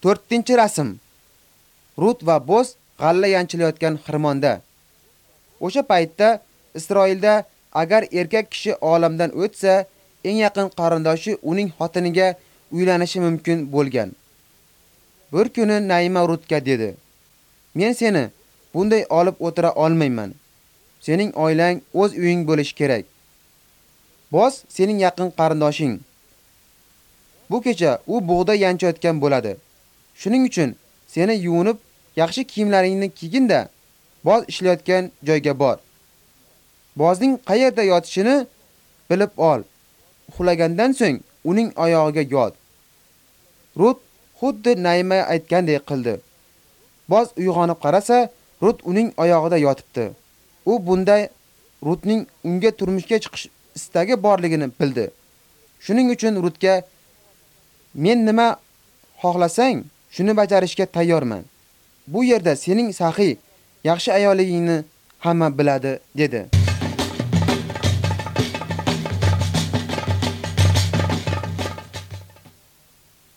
4-rasm. Rut va Boz g'alla yanchilayotgan xirmonda. O'sha paytda Isroilda agar erkak kishi olamdan o'tsa, eng yaqin qarindoshi uning xotiniga uylanishi mumkin bo'lgan. Bir kuni Naima Rutga dedi: "Men seni bunday olib o'tira olmayman. Sening oilang o'z uying bo'lishi kerak. Boz sening yaqin qarindoshing. Bu kecha u bug'doy yanchayotgan bo'ladi. Shuning uchun seni yuvinib, yaxshi kiyimlaringni kiygin-da, Boz ishlayotgan joyga bor. Bozning qayerda yotishini bilib ol. Uxlagandan so'ng uning oyog'iga yot." Rut xuddi Naima aytgandek qildi. Boz uyg'onib qarasa, Rut uning oyog'ida yotibdi. U bunday Rutning unga turmushga chiqish istagi borligini bildi. Shuning uchun Rutga: "Men nima xohlasang, shuni bajarishga tayyorman. Bu yerda sening saxiy, yaxshi ayolligingni hamma biladi", dedi.